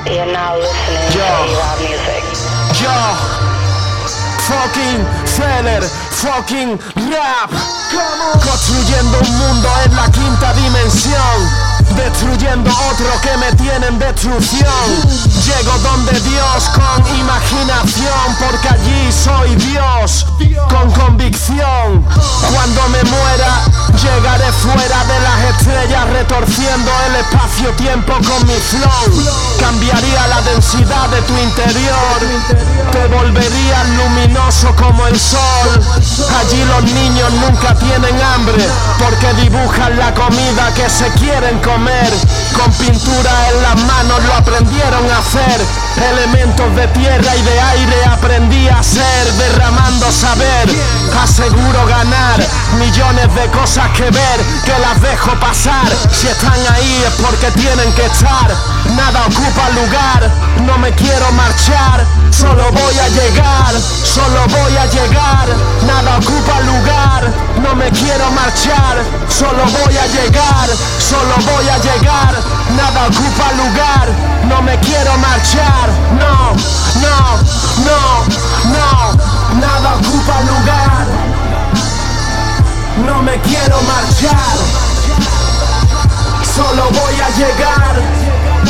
You're now listening to A-Rod Music. Yo, fucking thriller, fucking rap. Construyendo un mundo en la quinta dimensión, destruyendo otro que me tiene en destrucción. Llego donde Dios con imaginación, porque allí soy Dios con convicción. Cuando me muera llegaré fuera de las estrellas, retorciendo el espacio-tiempo con mi flow. Cambiaría la densidad de tu interior, te volverías luminoso como el sol. Allí los niños nunca tienen hambre, porque dibujan la comida que se quieren comer. Con pintura en las manos lo aprendieron a hacer. Elementos de tierra y de aire aprendí a ser. Derramando saber, aseguro ganar. Millones de cosas que ver, que las dejo pasar. Si están ahí es porque tienen que estar. Nada ocupa lugar, no me quiero marchar. Solo voy a llegar, solo voy a llegar. Nada ocupa lugar, no me quiero marchar. Solo voy a llegar, solo voy a llegar. Nada ocupa lugar, no me quiero marchar. No, no, no, no. Nada ocupa lugar, no me quiero marchar. Solo voy a llegar.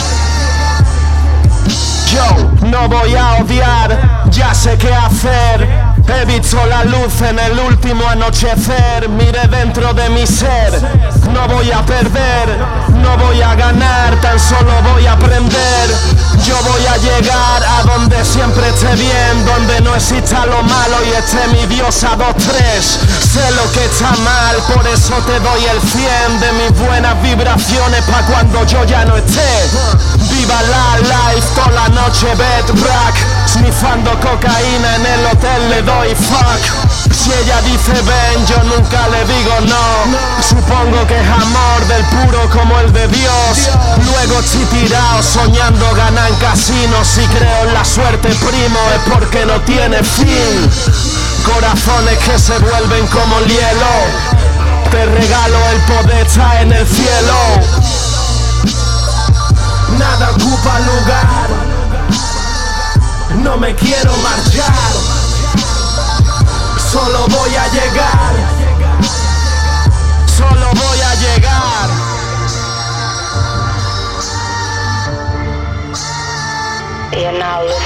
Yo no voy a odiar, ya sé qué hacer. He visto la luz en el último anochecer. Miré dentro de mi ser. No voy a perder, no voy a ganar, tan solo voy a aprender. Yo voy a llegar a donde siempre esté bien, donde no exista lo malo y esté mi Dios a 2-3. Sé lo que está mal, por eso te doy el 100 de mis buenas vibraciones pa' cuando yo ya no esté. Viva la life, toda la noche bedrock, snifando cocaína en el hotel le doy fuck. Si ella dice ven, yo nunca le digo no. Supongo que es amor del puro como el de Dios. Luego estoy tirado soñando ganar en casinos. Si creo en la suerte, primo, es porque no tiene fin. Corazones que se vuelven como el hielo. Te regalo el poder, está en el cielo. Nada ocupa lugar, no me quiero marchar. Solo voy a llegar, solo voy a llegar. You're now listening